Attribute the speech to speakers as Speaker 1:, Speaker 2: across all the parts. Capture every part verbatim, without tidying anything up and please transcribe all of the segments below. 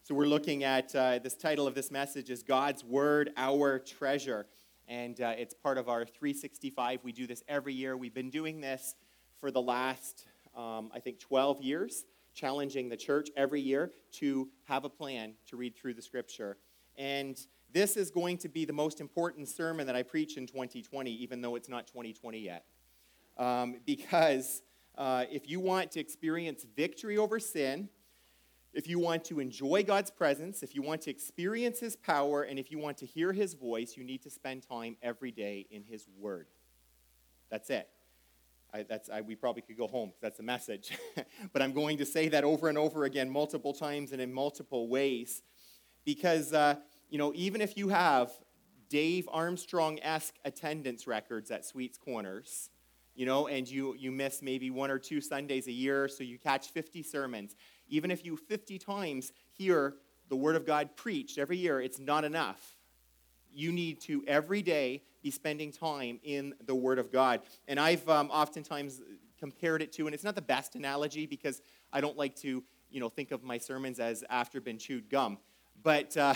Speaker 1: So we're looking at, uh, this title of this message is God's Word, Our Treasure. And uh, it's part of our three sixty-five. We do this every year. We've been doing this for the last, um, I think, twelve years, challenging the church every year to have a plan to read through the Scripture. And this is going to be the most important sermon that I preach in twenty twenty, even though it's not twenty twenty yet. Um, because uh, if you want to experience victory over sin, if you want to enjoy God's presence, if you want to experience His power, and if you want to hear His voice, you need to spend time every day in His Word. That's it. I, that's, I, we probably could go home because that's the message. But I'm going to say that over and over again multiple times and in multiple ways. Because, uh, you know, even if you have Dave Armstrong-esque attendance records at Sweets Corners, you know, and you, you miss maybe one or two Sundays a year, so you catch fifty sermons. Even if you fifty times hear the Word of God preached every year, it's not enough. You need to every day be spending time in the Word of God. And I've um, oftentimes compared it to, and it's not the best analogy because I don't like to, you know, think of my sermons as after been chewed gum. But uh,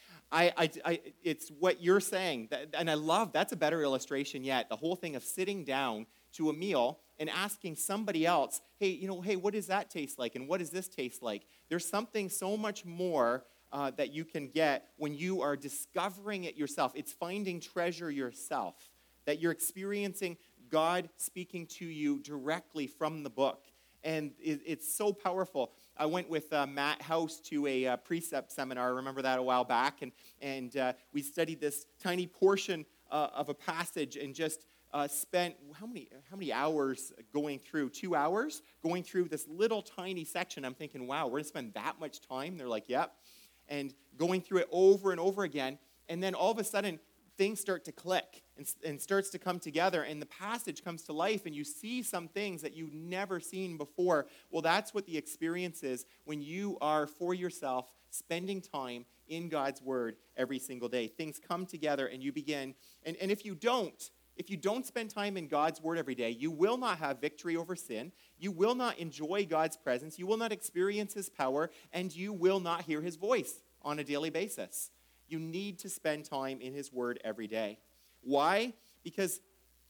Speaker 1: I, I, I, it's what you're saying, that, and I love, that's a better illustration yet, the whole thing of sitting down to a meal and asking somebody else, hey, you know, hey, what does that taste like, and what does this taste like? There's something so much more uh, that you can get when you are discovering it yourself. It's finding treasure yourself, that you're experiencing God speaking to you directly from the book. And it, it's so powerful. I went with uh, Matt House to a uh, precept seminar. I remember that a while back. And, and uh, we studied this tiny portion uh, of a passage and just uh, spent, how many, how many hours going through? Two hours? Going through this little tiny section. I'm thinking, wow, we're going to spend that much time? They're like, yep. And going through it over and over again. And then all of a sudden, things start to click and, and starts to come together, and the passage comes to life, and you see some things that you've never seen before. Well, that's what the experience is when you are, for yourself, spending time in God's Word every single day. Things come together, and you begin, and, and if you don't, if you don't spend time in God's Word every day, you will not have victory over sin, you will not enjoy God's presence, you will not experience His power, and you will not hear His voice on a daily basis. You need to spend time in His Word every day. Why? Because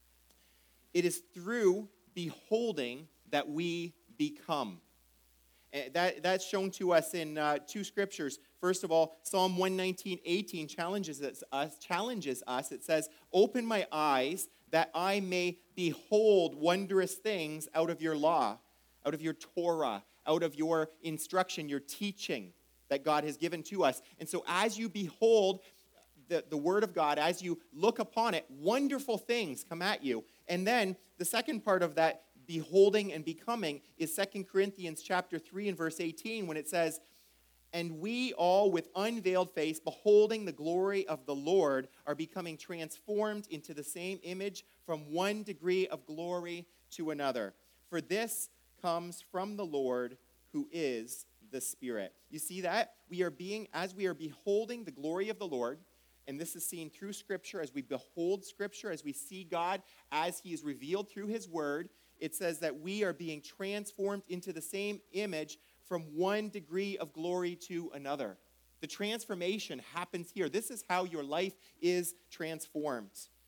Speaker 1: it is through beholding that we become. And that, that's shown to us in uh, two scriptures. First of all, Psalm one nineteen, eighteen challenges us, challenges us. It says, "Open my eyes that I may behold wondrous things out of your law, out of your Torah, out of your instruction, your teaching that God has given to us." And so as you behold the, the Word of God, as you look upon it, wonderful things come at you. And then the second part of that beholding and becoming is Second Corinthians chapter three and verse eighteen, when it says, "And we all with unveiled face, beholding the glory of the Lord, are becoming transformed into the same image from one degree of glory to another. For this comes from the Lord, who is the Spirit." You see that? We are being, as we are beholding the glory of the Lord, and this is seen through Scripture, as we behold Scripture, as we see God, as He is revealed through His Word, it says that we are being transformed into the same image from one degree of glory to another. The transformation happens here. This is how your life is transformed.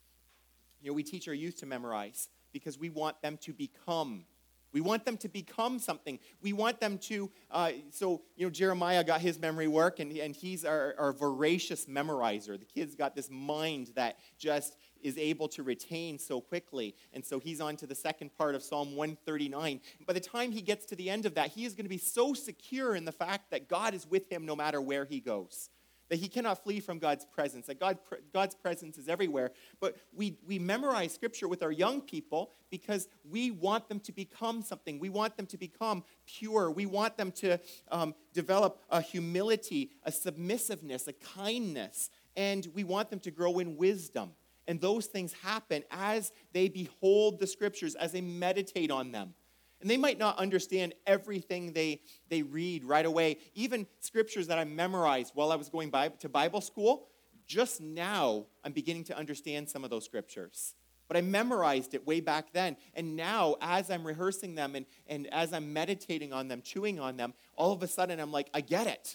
Speaker 1: You know, we teach our youth to memorize because we want them to become. We want them to become something. We want them to, uh, so, you know, Jeremiah got his memory work, and, and he's our, our voracious memorizer. The kid's got this mind that just is able to retain so quickly. And so he's on to the second part of Psalm one thirty-nine. By the time he gets to the end of that, he is going to be so secure in the fact that God is with him no matter where he goes, that he cannot flee from God's presence, that God, God's presence is everywhere. But we, we memorize Scripture with our young people because we want them to become something. We want them to become pure. We want them to um, develop a humility, a submissiveness, a kindness, and we want them to grow in wisdom. And those things happen as they behold the Scriptures, as they meditate on them. And they might not understand everything they, they read right away. Even scriptures that I memorized while I was going by, to Bible school, just now I'm beginning to understand some of those scriptures. But I memorized it way back then. And now, as I'm rehearsing them and, and as I'm meditating on them, chewing on them, all of a sudden I'm like, I get it.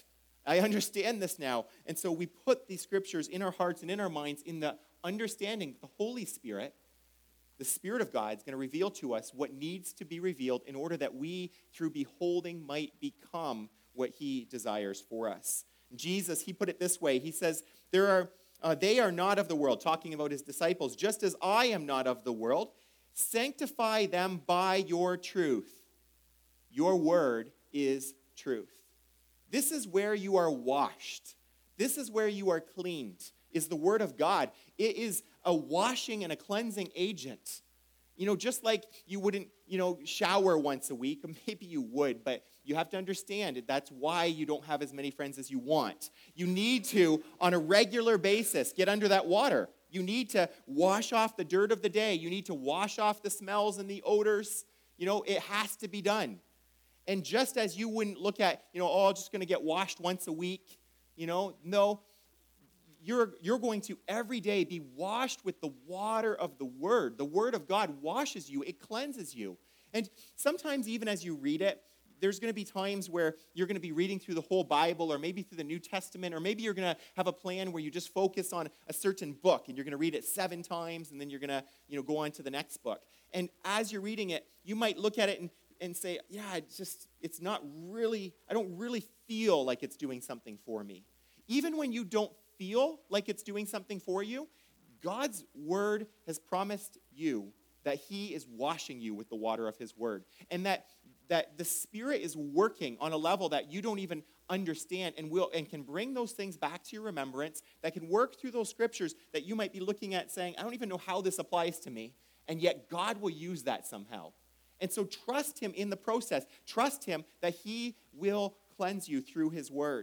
Speaker 1: I understand this now. And so we put these scriptures in our hearts and in our minds in the understanding that the Holy Spirit, the Spirit of God, is going to reveal to us what needs to be revealed in order that we, through beholding, might become what he desires for us. Jesus, he put it this way. He says, "There are uh, they are not of the world," talking about his disciples, "just as I am not of the world. Sanctify them by your truth. Your word is truth." This is where you are washed. This is where you are cleaned, is the word of God. It is a washing and a cleansing agent. You know, just like you wouldn't, you know, shower once a week, or maybe you would, but you have to understand that's why you don't have as many friends as you want. You need to, on a regular basis, get under that water. You need to wash off the dirt of the day. You need to wash off the smells and the odors. You know, it has to be done. And just as you wouldn't look at, you know, oh, I'm just going to get washed once a week, you know, no, you're, you're going to every day be washed with the water of the Word. The Word of God washes you. It cleanses you. And sometimes even as you read it, there's going to be times where you're going to be reading through the whole Bible, or maybe through the New Testament, or maybe you're going to have a plan where you just focus on a certain book and you're going to read it seven times and then you're going to, you know, go on to the next book. And as you're reading it, you might look at it and, and say, yeah, it's just, it's not really, I don't really feel like it's doing something for me. Even when you don't feel like it's doing something for you, God's word has promised you that he is washing you with the water of his word, and that that the Spirit is working on a level that you don't even understand, and will and can bring those things back to your remembrance, that can work through those scriptures that you might be looking at saying, I don't even know how this applies to me, and yet God will use that somehow. And so trust him in the process. Trust him that he will cleanse you through his word.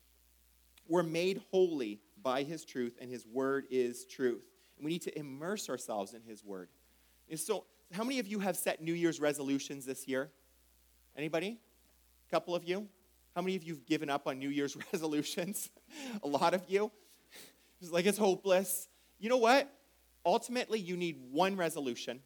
Speaker 1: We're made holy by his truth, and his word is truth. And we need to immerse ourselves in his word. And so how many of you have set New Year's resolutions this year? Anybody? A couple of you? How many of you have given up on New Year's resolutions? A lot of you? It's like it's hopeless. You know what? Ultimately, you need one resolution.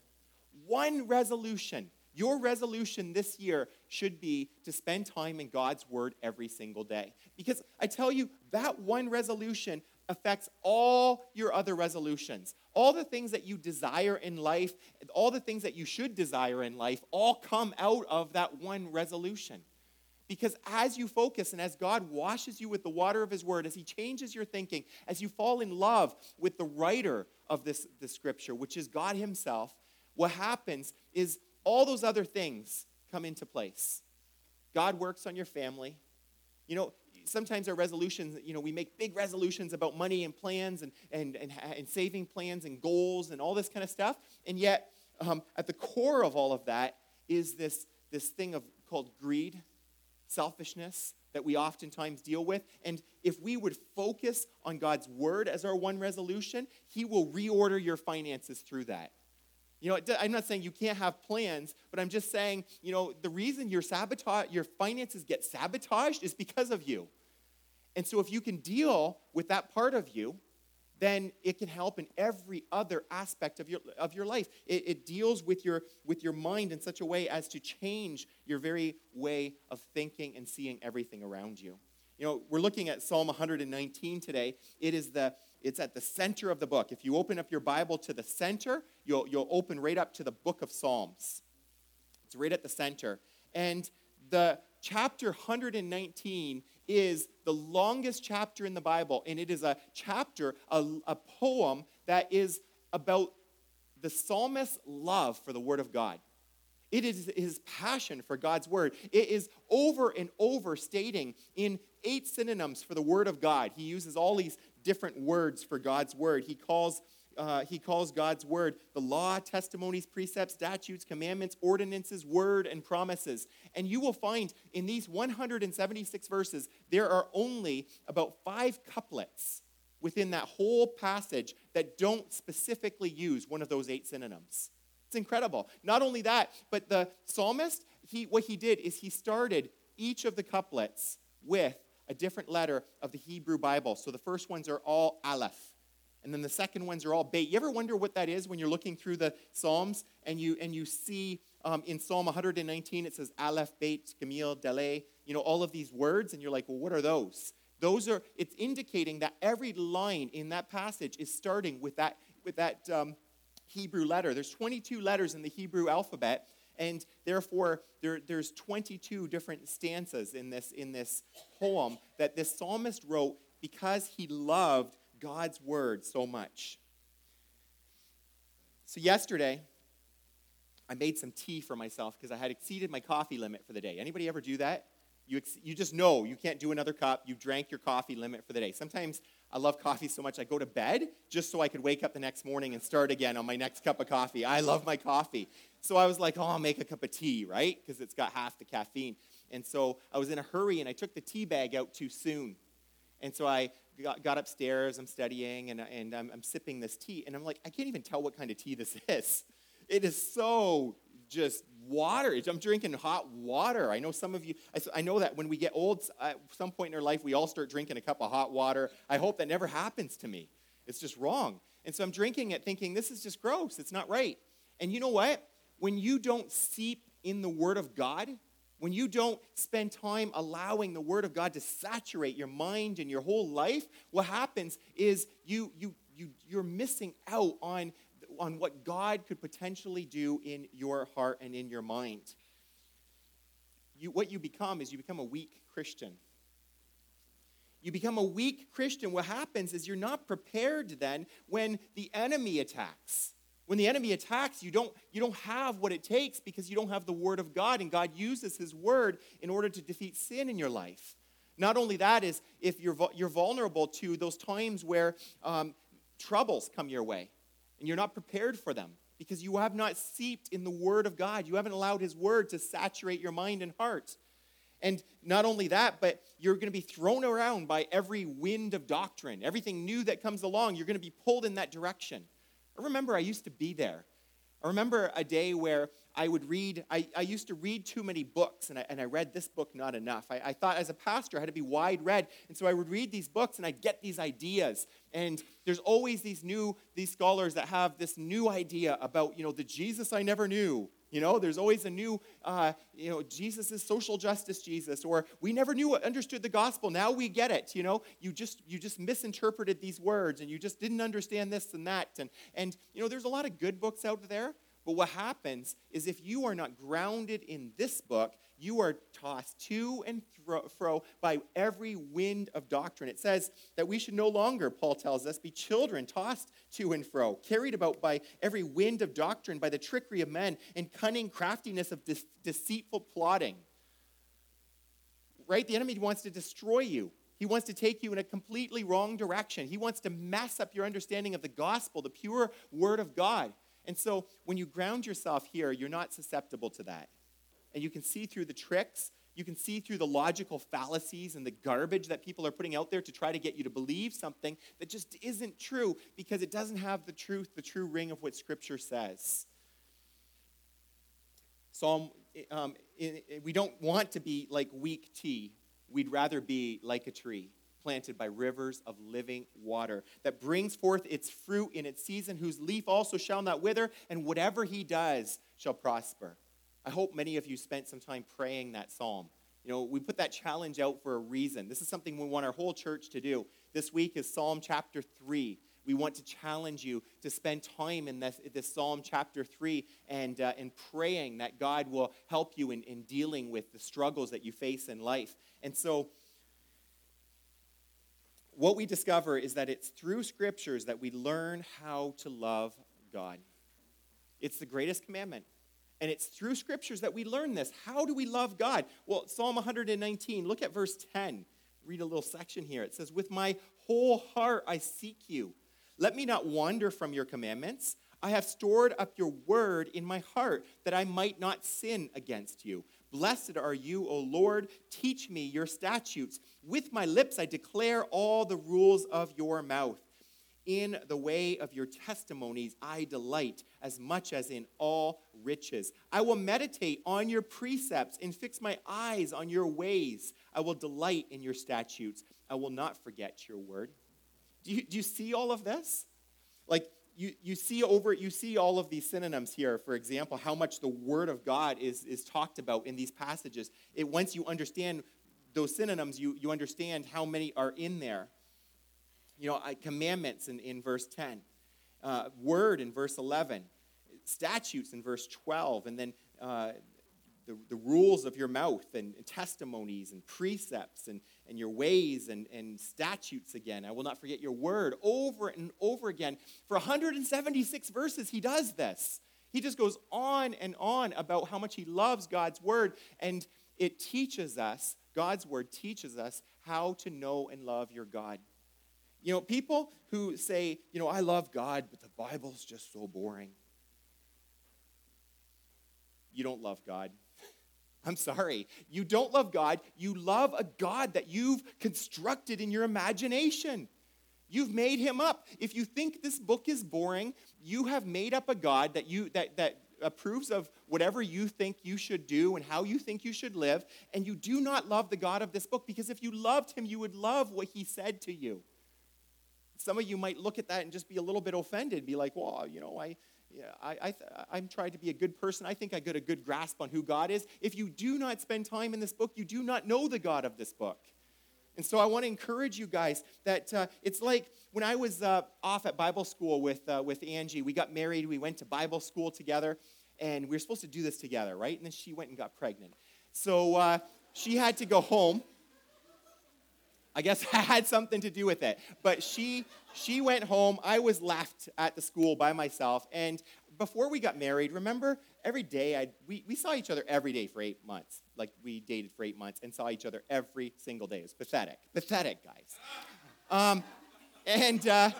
Speaker 1: One resolution. Your resolution this year should be to spend time in God's word every single day. Because I tell you, that one resolution affects all your other resolutions. All the things that you desire in life, all the things that you should desire in life, all come out of that one resolution. Because as you focus and as God washes you with the water of his word, as he changes your thinking, as you fall in love with the writer of this, this scripture, which is God himself, what happens is all those other things come into place. God works on your family. You know, sometimes our resolutions, you know, we make big resolutions about money and plans and, and, and, and saving plans and goals and all this kind of stuff. And yet, um, at the core of all of that is this, this thing of called greed, selfishness, that we oftentimes deal with. And if we would focus on God's word as our one resolution, he will reorder your finances through that. You know, I'm not saying you can't have plans, but I'm just saying, you know, the reason your sabotage, your finances get sabotaged is because of you. And so if you can deal with that part of you, then it can help in every other aspect of your of your life. It, it deals with your with your mind in such a way as to change your very way of thinking and seeing everything around you. You know, we're looking at Psalm one nineteen today. It is the It's at the center of the book. If you open up your Bible to the center, you'll, you'll open right up to the book of Psalms. It's right at the center. And the chapter one nineteen is the longest chapter in the Bible. And it is a chapter, a, a poem that is about the psalmist's love for the word of God. It is his passion for God's word. It is over and over stating in eight synonyms for the word of God. He uses all these different words for God's word. He calls, uh, he calls God's word the law, testimonies, precepts, statutes, commandments, ordinances, word, and promises. And you will find in these one hundred seventy-six verses, there are only about five couplets within that whole passage that don't specifically use one of those eight synonyms. It's incredible. Not only that, but the psalmist, he what he did is he started each of the couplets with a different letter of the Hebrew Bible. So the first ones are all Aleph, and then the second ones are all Beit. You ever wonder what that is when you're looking through the Psalms and you and you see um, in Psalm one nineteen it says Aleph, Beit, Gamil, Daleh, you know, all of these words, and you're like, well, what are those? Those are, it's indicating that every line in that passage is starting with that, with that um, Hebrew letter. There's twenty-two letters in the Hebrew alphabet, and therefore there, there's twenty-two different stanzas in this, in this poem that this psalmist wrote because he loved God's word so much. So yesterday, I made some tea for myself because I had exceeded my coffee limit for the day. Anybody ever do that? You, ex- you just know you can't do another cup. You drank your coffee limit for the day. Sometimes I love coffee so much I go to bed just so I could wake up the next morning and start again on my next cup of coffee. I love my coffee. So I was like, oh, I'll make a cup of tea, right? Because it's got half the caffeine. And so I was in a hurry, and I took the tea bag out too soon. And so I got, got upstairs, I'm studying, and, and I'm, I'm sipping this tea. And I'm like, I can't even tell what kind of tea this is. It is so just water. I'm drinking hot water. I know some of you, I, I know that when we get old, at some point in our life, we all start drinking a cup of hot water. I hope that never happens to me. It's just wrong. And so I'm drinking it thinking, this is just gross. It's not right. And you know what? When you don't seep in the Word of God, when you don't spend time allowing the Word of God to saturate your mind and your whole life, what happens is you, you, you, you're missing out on on what God could potentially do in your heart and in your mind. You, what you become is you become a weak Christian. You become a weak Christian. What happens is you're not prepared then when the enemy attacks. When the enemy attacks, you don't, you don't have what it takes because you don't have the Word of God, and God uses His Word in order to defeat sin in your life. Not only that is if you're, you're vulnerable to those times where um, troubles come your way, and you're not prepared for them because you have not seeped in the Word of God. You haven't allowed His Word to saturate your mind and heart. And not only that, but you're going to be thrown around by every wind of doctrine. Everything new that comes along, you're going to be pulled in that direction. I remember I used to be there. I remember a day where I would read, I, I used to read too many books, and I, and I read this book not enough. I, I thought as a pastor I had to be wide read, and so I would read these books, and I'd get these ideas. And there's always these new, these scholars that have this new idea about, you know, the Jesus I never knew. You know, there's always a new, uh, you know, Jesus is social justice Jesus, or we never knew, understood the gospel. Now we get it. You know, you just you just misinterpreted these words, and you just didn't understand this and that. And and you know, there's a lot of good books out there. But what happens is if you are not grounded in this book, you are tossed to and fro by every wind of doctrine. It says that we should no longer, Paul tells us, be children tossed to and fro, carried about by every wind of doctrine, by the trickery of men and cunning craftiness of de- deceitful plotting. Right? The enemy wants to destroy you. He wants to take you in a completely wrong direction. He wants to mess up your understanding of the gospel, the pure word of God. And so when you ground yourself here, you're not susceptible to that. And you can see through the tricks, you can see through the logical fallacies and the garbage that people are putting out there to try to get you to believe something that just isn't true because it doesn't have the truth, the true ring of what Scripture says. Psalm, um, in, in, we don't want to be like weak tea. We'd rather be like a tree planted by rivers of living water, that brings forth its fruit in its season, whose leaf also shall not wither, and whatever he does shall prosper. I hope many of you spent some time praying that psalm. You know, we put that challenge out for a reason. This is something we want our whole church to do. This week is Psalm chapter three. We want to challenge you to spend time in this, this Psalm chapter three and, uh, and praying that God will help you in, in dealing with the struggles that you face in life. And so what we discover is that it's through Scriptures that we learn how to love God. It's the greatest commandment. And it's through Scriptures that we learn this. How do we love God? Well, Psalm one nineteen, look at verse ten. Read a little section here. It says, with my whole heart I seek you. Let me not wander from your commandments. I have stored up your word in my heart that I might not sin against you. Blessed are you, O Lord. Teach me your statutes. With my lips I declare all the rules of your mouth. In the way of your testimonies I delight as much as in all riches. I will meditate on your precepts and fix my eyes on your ways. I will delight in your statutes. I will not forget your word. Do you, do you see all of this? Like, you, you see over you see all of these synonyms here. For example, how much the word of God is, is talked about in these passages. It once you understand those synonyms, you, you understand how many are in there. You know, I, commandments in, in verse ten, uh, word in verse eleven, statutes in verse twelve, and then uh, the, the rules of your mouth and, and testimonies and precepts and, and your ways and, and statutes again. I will not forget your word over and over again. For one hundred seventy-six verses, he does this. He just goes on and on about how much he loves God's word, and it teaches us, God's word teaches us how to know and love your God. You know, people who say, you know, I love God, but the Bible's just so boring. You don't love God. I'm sorry. You don't love God. You love a God that you've constructed in your imagination. You've made him up. If you think this book is boring, you have made up a God that you that that approves of whatever you think you should do and how you think you should live, and you do not love the God of this book, because if you loved him, you would love what he said to you. Some of you might look at that and just be a little bit offended, be like, well, you know, I, yeah, I, I, I'm trying to be a good person. I think I got a good grasp on who God is. If you do not spend time in this book, you do not know the God of this book. And so I want to encourage you guys that uh, it's like when I was uh, off at Bible school with, uh, with Angie, we got married, we went to Bible school together, and we were supposed to do this together, right? And then she went and got pregnant. So uh, she had to go home. I guess I had something to do with it. But she she went home. I was left at the school by myself. And before we got married, remember, every day, I'd, we, we saw each other every day for eight months. Like, we dated for eight months and saw each other every single day. It was pathetic. Pathetic, guys. Um, and uh,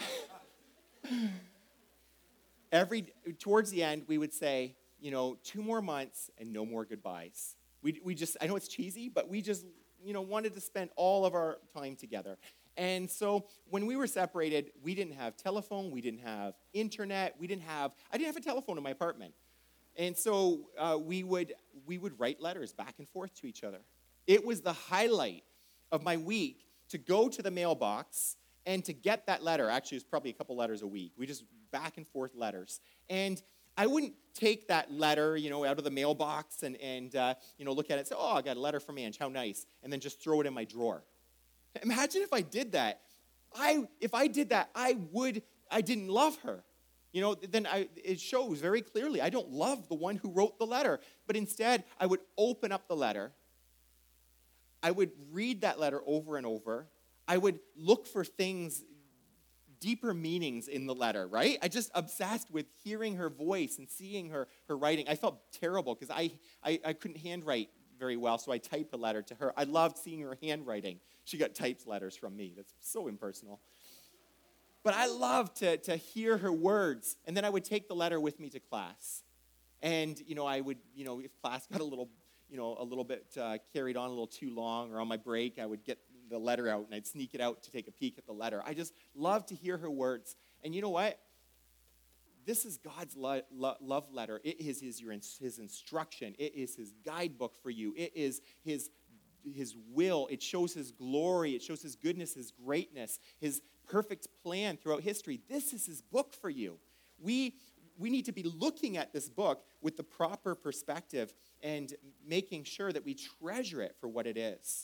Speaker 1: every towards the end, we would say, you know, two more months and no more goodbyes. We we just, I know it's cheesy, but we just, you know, wanted to spend all of our time together. And so when we were separated, we didn't have telephone, we didn't have internet, we didn't have, I didn't have a telephone in my apartment. And so uh, we would we would write letters back and forth to each other. It was the highlight of my week to go to the mailbox and to get that letter. Actually, it was probably a couple letters a week. We just back and forth letters. And I wouldn't take that letter, you know, out of the mailbox and, and uh, you know, look at it and say, oh, I got a letter from Ange, how nice, and then just throw it in my drawer. Imagine if I did that. I If I did that, I would, I didn't love her. You know, then I, it shows very clearly I don't love the one who wrote the letter. But instead, I would open up the letter. I would read that letter over and over. I would look for things, deeper meanings in the letter, right? I just obsessed with hearing her voice and seeing her, her writing. I felt terrible because I, I, I couldn't handwrite very well, so I typed a letter to her. I loved seeing her handwriting. She got typed letters from me. That's so impersonal. But I loved to, to hear her words, and then I would take the letter with me to class. And, you know, I would, you know, if class got a little, you know, a little bit uh, carried on a little too long, or on my break, I would get the letter out, and I'd sneak it out to take a peek at the letter. I just loved to hear her words. And you know what? This is God's lo- lo- love letter. It is his, your, his instruction. It is his guidebook for you. It is his, his will. It shows his glory. It shows his goodness, his greatness, his perfect plan throughout history. This is his book for you. We, we need to be looking at this book with the proper perspective and making sure that we treasure it for what it is.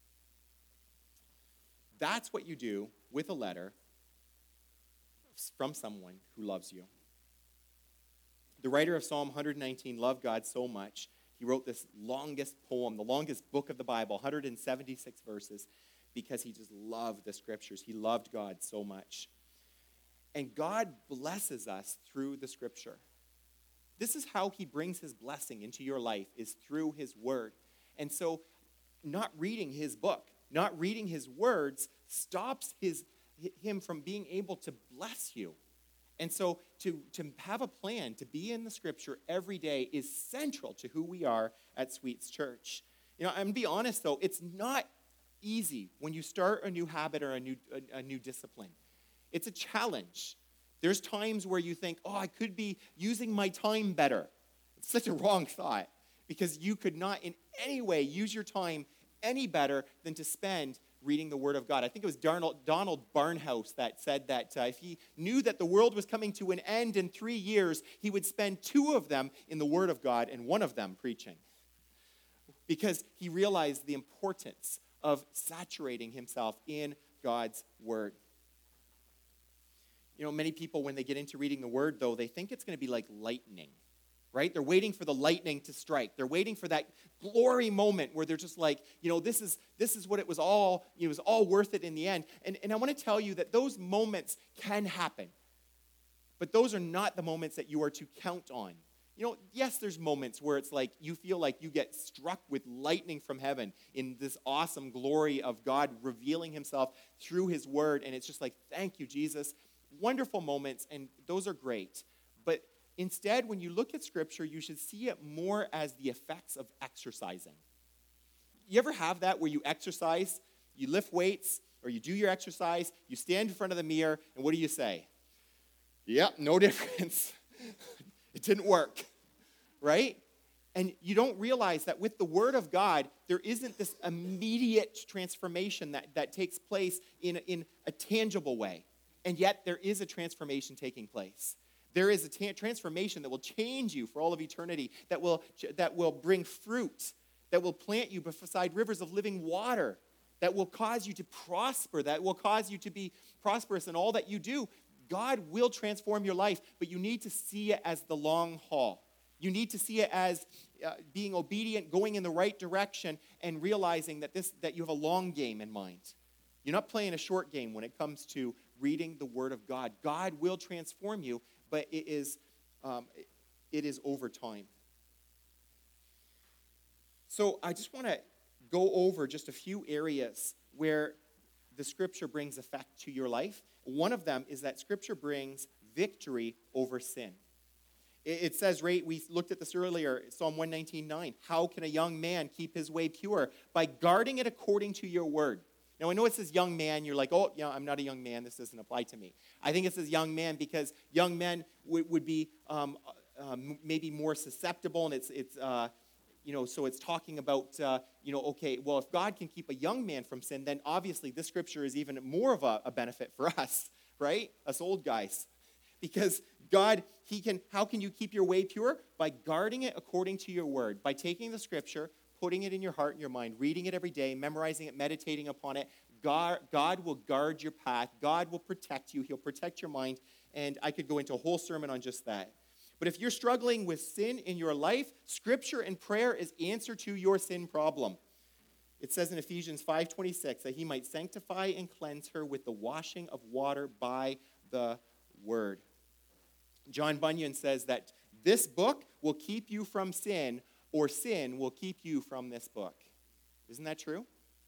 Speaker 1: That's what you do with a letter from someone who loves you. The writer of Psalm one nineteen loved God so much, he wrote this longest poem, the longest book of the Bible, one hundred seventy-six verses, because he just loved the scriptures. He loved God so much. And God blesses us through the scripture. This is how he brings his blessing into your life, is through his word. And so not reading his book, not reading his words stops his, him from being able to bless you. And so to, to have a plan to be in the scripture every day is central to who we are at Sweets Church. You know, I'm going to be honest, though, it's not easy when you start a new habit or a new, a, a new discipline. It's a challenge. There's times where you think, oh, I could be using my time better. It's such a wrong thought, because you could not in any way use your time any better than to spend reading the Word of God. I think it was Donald, Donald Barnhouse that said that uh, if he knew that the world was coming to an end in three years, he would spend two of them in the Word of God and one of them preaching. because he realized the importance of saturating himself in God's word. You know, many people, when they get into reading the word, though, they think it's going to be like lightning, right? They're waiting for the lightning to strike. They're waiting for that glory moment where they're just like, you know, this is this is what it was all, it was all worth it in the end. And, and I want to tell you that those moments can happen, but those are not the moments that you are to count on. You know, yes, there's moments where it's like you feel like you get struck with lightning from heaven in this awesome glory of God revealing himself through his word, and it's just like, thank you, Jesus. Wonderful moments, and those are great. But instead, when you look at Scripture, you should see it more as the effects of exercising. You ever have that where you exercise, you lift weights, or you do your exercise, you stand in front of the mirror, and what do you say? Yep, no difference. It didn't work, right? And you don't realize that with the Word of God, there isn't this immediate transformation that, that takes place in, in a tangible way. And yet there is a transformation taking place. There is a ta- transformation that will change you for all of eternity, that will, that will bring fruit, that will plant you beside rivers of living water, that will cause you to prosper, that will cause you to be prosperous in all that you do. God will transform your life, but you need to see it as the long haul. You need to see it as uh, being obedient, going in the right direction, and realizing that this that you have a long game in mind. You're not playing a short game when it comes to reading the Word of God. God will transform you, but it is, um, it is over time. So I just want to go over just a few areas where the Scripture brings effect to your life. One of them is that Scripture brings victory over sin. It says, right, we looked at this earlier, Psalm one nineteen nine. How can a young man keep his way pure? By guarding it according to your word. Now, I know it says young man. You're like, oh, yeah, I'm not a young man. This doesn't apply to me. I think it says young man because young men w- would be um, uh, maybe more susceptible, and it's, it's uh, you know, so it's talking about, uh, you know, okay, well, if God can keep a young man from sin, then obviously this Scripture is even more of a, a benefit for us, right? Us old guys. Because God, he can, how can you keep your way pure? By guarding it according to your word, by taking the Scripture, putting it in your heart and your mind, reading it every day, memorizing it, meditating upon it. God, God will guard your path. God will protect you. He'll protect your mind. And I could go into a whole sermon on just that. But if you're struggling with sin in your life, Scripture and prayer is answer to your sin problem. It says in Ephesians five twenty-six that he might sanctify and cleanse her with the washing of water by the word. John Bunyan says that this book will keep you from sin, or sin will keep you from this book. Isn't that true?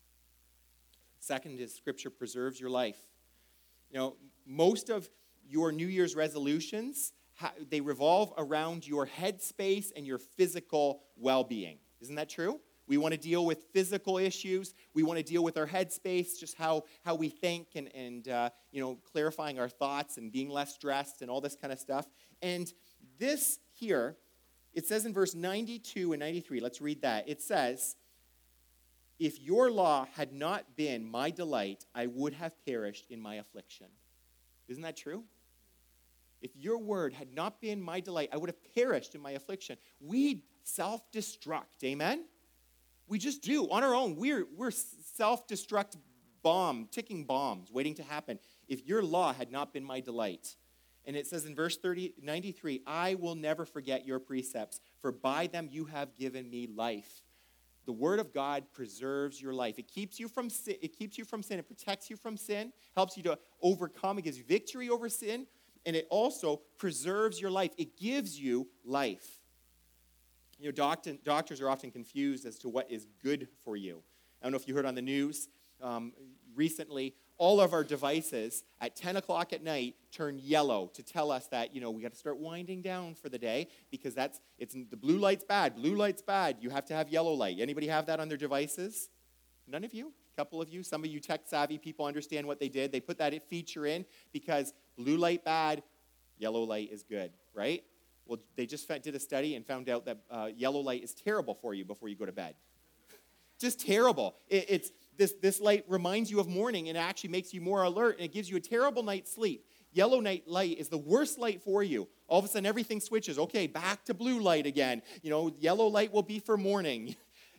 Speaker 1: Second is Scripture preserves your life. You know, most of your New Year's resolutions, they revolve around your headspace and your physical well-being. Isn't that true? We want to deal with physical issues. We want to deal with our headspace, just how, how we think and, and uh, you know, clarifying our thoughts and being less stressed and all this kind of stuff. And this here, it says in verse ninety-two and ninety-three, let's read that. It says, if your law had not been my delight, I would have perished in my affliction. Isn't that true? If your word had not been my delight, I would have perished in my affliction. We self-destruct, amen? We just do, on our own. We're, we're self-destruct bomb, ticking bombs waiting to happen. If your law had not been my delight. And it says in verse thirty, ninety-three, I will never forget your precepts, for by them you have given me life. The word of God preserves your life. It keeps you from sin. It keeps you from sin. It protects you from sin, helps you to overcome. It gives you victory over sin, and it also preserves your life. It gives you life. You know, doctor, doctors are often confused as to what is good for you. I don't know if you heard on the news um, recently, all of our devices at ten o'clock at night turn yellow to tell us that, you know, we got to start winding down for the day because that's, it's, the blue light's bad. Blue light's bad. You have to have yellow light. Anybody have that on their devices? None of you? A couple of you? Some of you tech-savvy people understand what they did. They put that feature in because blue light bad, yellow light is good, right? Well, they just did a study and found out that uh, yellow light is terrible for you before you go to bed. Just terrible. It, it's this, this light reminds you of morning and it actually makes you more alert and it gives you a terrible night's sleep. Yellow night light is the worst light for you. All of a sudden, everything switches. Okay, back to blue light again. You know, yellow light will be for morning.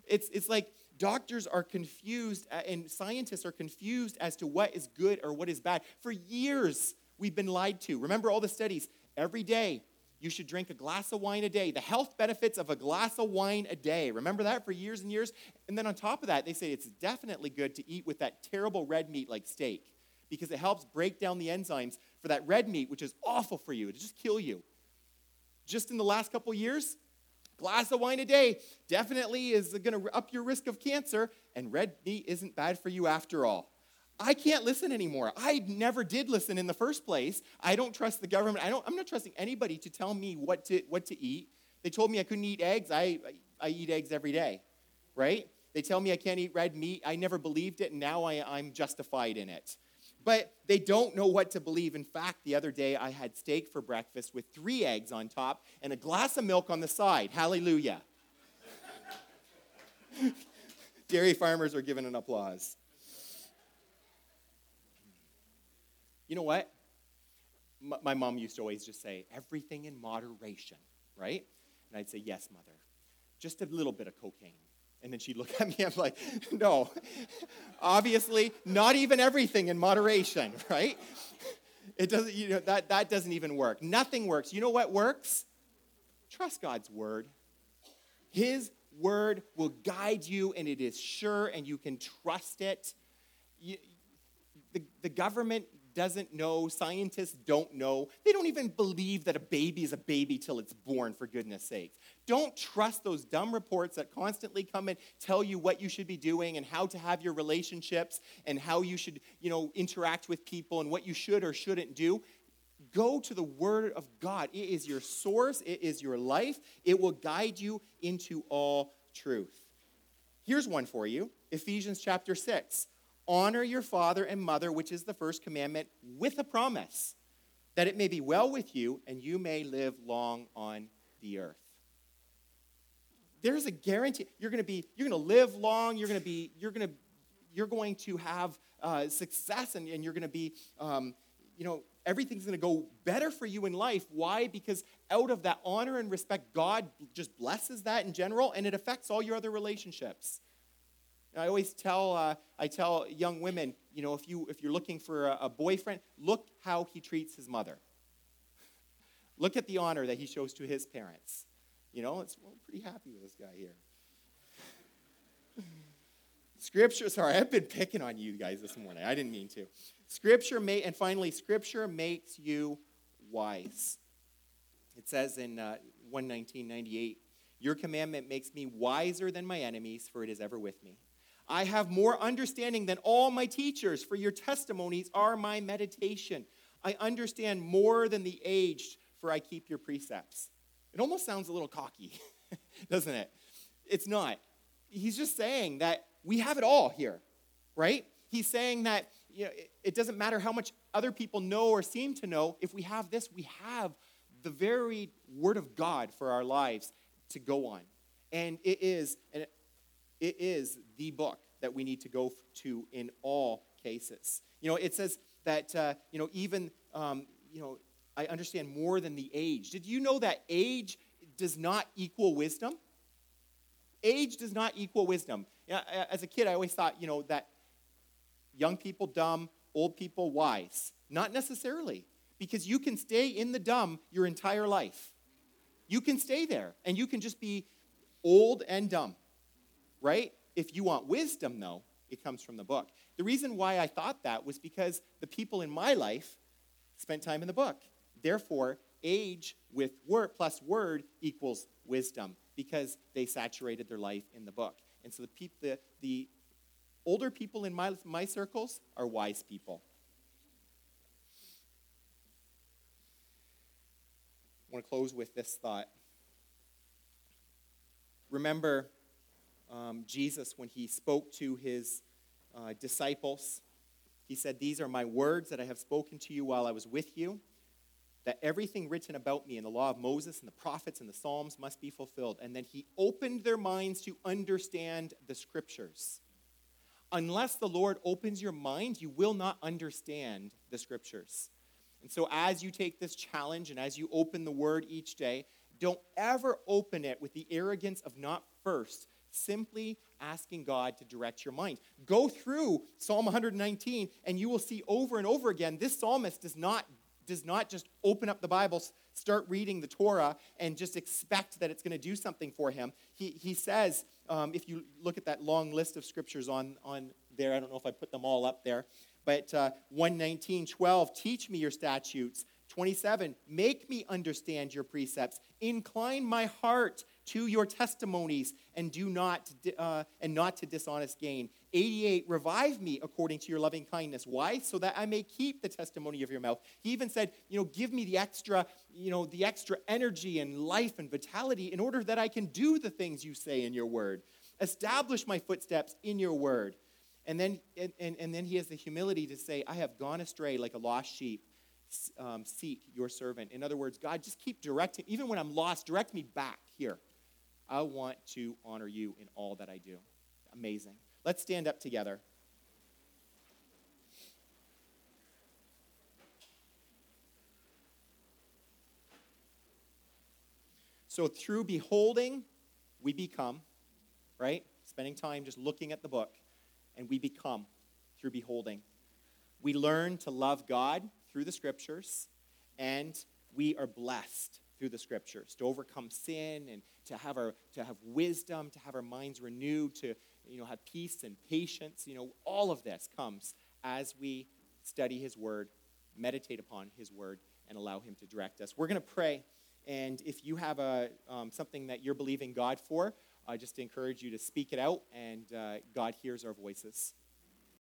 Speaker 1: It's, it's like doctors are confused and scientists are confused as to what is good or what is bad. For years, we've been lied to. Remember all the studies. Every day, you should drink a glass of wine a day. The health benefits of a glass of wine a day. Remember that for years and years? And then on top of that, they say it's definitely good to eat with that terrible red meat like steak because it helps break down the enzymes for that red meat, which is awful for you. It'll just kill you. Just in the last couple years, glass of wine a day definitely is going to up your risk of cancer, and red meat isn't bad for you after all. I can't listen anymore. I never did listen in the first place. I don't trust the government. I don't, I'm not trusting anybody to tell me what to what to eat. They told me I couldn't eat eggs. I, I, I eat eggs every day, right? They tell me I can't eat red meat. I never believed it, and now I, I'm justified in it. But they don't know what to believe. In fact, the other day I had steak for breakfast with three eggs on top and a glass of milk on the side. Hallelujah. Dairy farmers are given an applause. You know what? M- my mom used to always just say, everything in moderation, right? And I'd say, yes, mother. Just a little bit of cocaine. And then she'd look at me, I'm like, no. Obviously, not even everything in moderation, right? It doesn't, you know, that, that doesn't even work. Nothing works. You know what works? Trust God's word. His word will guide you, and it is sure, and you can trust it. You, the, the government doesn't know. Scientists don't know. They don't even believe that a baby is a baby till it's born, for goodness sakes. Don't trust those dumb reports that constantly come and tell you what you should be doing and how to have your relationships and how you should, you know, interact with people and what you should or shouldn't do. Go to the Word of God. It is your source. It is your life. It will guide you into all truth. Here's one for you. Ephesians chapter six. Honor your father and mother, which is the first commandment, with a promise, that it may be well with you and you may live long on the earth. There's a guarantee you're going to be, you're going to live long. You're going to be, you're going to, you're going to have uh, success, and, and you're going to be, um, you know, everything's going to go better for you in life. Why? Because out of that honor and respect, God just blesses that in general, and it affects all your other relationships. I always tell uh, I tell young women, you know, if you if you're looking for a, a boyfriend, look how he treats his mother. Look at the honor that he shows to his parents. You know, it's well, I'm pretty happy with this guy here. Scripture, sorry, I've been picking on you guys this morning. I didn't mean to. Scripture may, and finally, Scripture makes you wise. It says in uh, one nineteen ninety-eight, your commandment makes me wiser than my enemies, for it is ever with me. I have more understanding than all my teachers, for your testimonies are my meditation. I understand more than the aged, for I keep your precepts. It almost sounds a little cocky, doesn't it? It's not. He's just saying that we have it all here, right? He's saying that, you know, it, it doesn't matter how much other people know or seem to know. If we have this, we have the very word of God for our lives to go on. And it is, and it is the book that we need to go to in all cases. You know, it says that, uh, you know, even, um, you know, I understand more than the age. Did you know that age does not equal wisdom? Age does not equal wisdom. You know, as a kid, I always thought, you know, that young people dumb, old people wise. Not necessarily, because you can stay in the dumb your entire life. You can stay there, and you can just be old and dumb, right? If you want wisdom, though, it comes from the book. The reason why I thought that was because the people in my life spent time in the book. Therefore, age with word plus word equals wisdom, because they saturated their life in the book. And so the peop- the, the older people in my, my circles are wise people. I want to close with this thought. Remember um, Jesus, when he spoke to his uh, disciples, he said, "These are my words that I have spoken to you while I was with you, that everything written about me in the law of Moses and the prophets and the Psalms must be fulfilled." And then he opened their minds to understand the scriptures. Unless the Lord opens your mind, you will not understand the scriptures. And so as you take this challenge and as you open the word each day, don't ever open it with the arrogance of not first simply asking God to direct your mind. Go through Psalm one nineteen, and you will see over and over again, this psalmist does not, does not just open up the Bible, start reading the Torah, and just expect that it's going to do something for him. He, he says, um, if you look at that long list of scriptures on, on there, I don't know if I put them all up there, but uh, one nineteen, twelve, teach me your statutes. twenty-seven, make me understand your precepts. Incline my heart to your testimonies, and do not uh, and not to dishonest gain. eighty-eight, revive me according to your loving kindness. Why? So that I may keep the testimony of your mouth. He even said, you know, give me the extra, you know, the extra energy and life and vitality in order that I can do the things you say in your word. Establish my footsteps in your word. And then and, and, and then he has the humility to say, I have gone astray like a lost sheep. Um, seek your servant. In other words, God, just keep directing, even when I'm lost, direct me back here. I want to honor you in all that I do. Amazing. Let's stand up together. So through beholding, we become, right? Spending time just looking at the book, and we become through beholding. We learn to love God through the scriptures, and we are blessed through the scriptures to overcome sin and to have our to have wisdom, to have our minds renewed, to you know have peace and patience. You know, all of this comes as we study his word, meditate upon his word, and allow him to direct us. We're going to pray, and if you have a um, something that you're believing God for, I just encourage you to speak it out, and uh, God hears our voices.